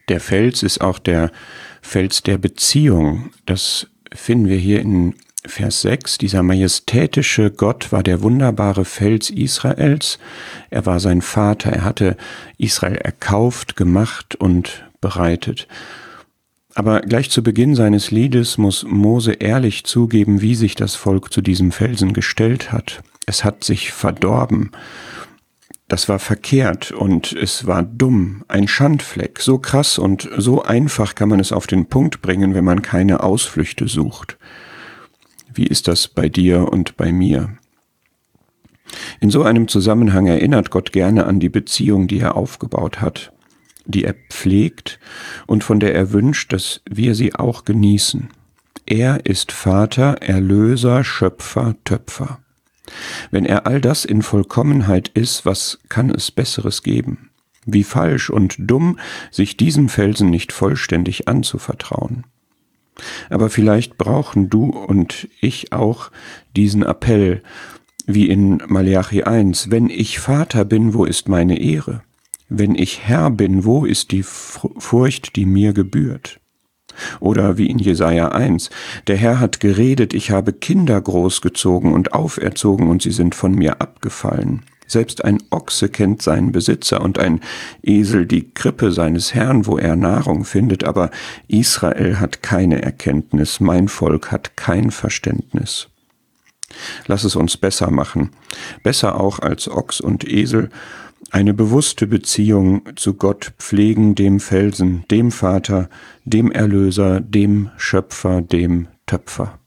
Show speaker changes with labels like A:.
A: Der Fels ist auch der Fels der Beziehung. Das finden wir hier in Vers 6. Dieser majestätische Gott war der wunderbare Fels Israels. Er war sein Vater. Er hatte Israel erkauft, gemacht und bereitet. Aber gleich zu Beginn seines Liedes muss Mose ehrlich zugeben, wie sich das Volk zu diesem Felsen gestellt hat. Es hat sich verdorben. Das war verkehrt und es war dumm, ein Schandfleck. So krass und so einfach kann man es auf den Punkt bringen, wenn man keine Ausflüchte sucht. Wie ist das bei dir und bei mir? In so einem Zusammenhang erinnert Gott gerne an die Beziehung, die er aufgebaut hat, die er pflegt und von der er wünscht, dass wir sie auch genießen. Er ist Vater, Erlöser, Schöpfer, Töpfer. Wenn er all das in Vollkommenheit ist, was kann es Besseres geben? Wie falsch und dumm, sich diesem Felsen nicht vollständig anzuvertrauen. Aber vielleicht brauchen du und ich auch diesen Appell, wie in Maleachi 1, wenn ich Vater bin, wo ist meine Ehre? Wenn ich Herr bin, wo ist die Furcht, die mir gebührt? Oder wie in Jesaja 1, der Herr hat geredet, ich habe Kinder großgezogen und auferzogen und sie sind von mir abgefallen. Selbst ein Ochse kennt seinen Besitzer und ein Esel die Krippe seines Herrn, wo er Nahrung findet, aber Israel hat keine Erkenntnis, mein Volk hat kein Verständnis. Lass es uns besser machen, besser auch als Ochs und Esel, eine bewusste Beziehung zu Gott pflegen, dem Felsen, dem Vater, dem Erlöser, dem Schöpfer, dem Töpfer.